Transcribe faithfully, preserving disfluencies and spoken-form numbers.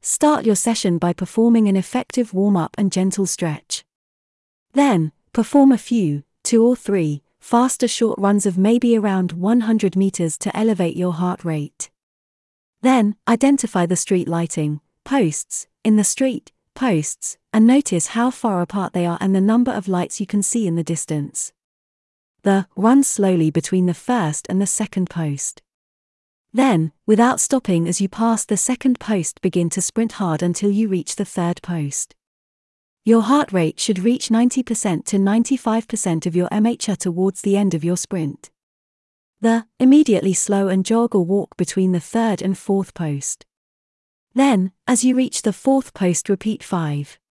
Start your session by performing an effective warm-up and gentle stretch. Then, perform a few, two or three, faster short runs of maybe around one hundred meters to elevate your heart rate. Then, identify the street lighting posts in the street posts and notice how far apart they are and the number of lights you can see in the distance. The run slowly between the first and the second post. Then, without stopping as you pass the second post, begin to sprint hard until you reach the third post. Your heart rate should reach ninety percent to ninety-five percent of your M H R towards the end of your sprint. The immediately slow and jog or walk between the third and fourth post. Then, as you reach the fourth post, repeat five,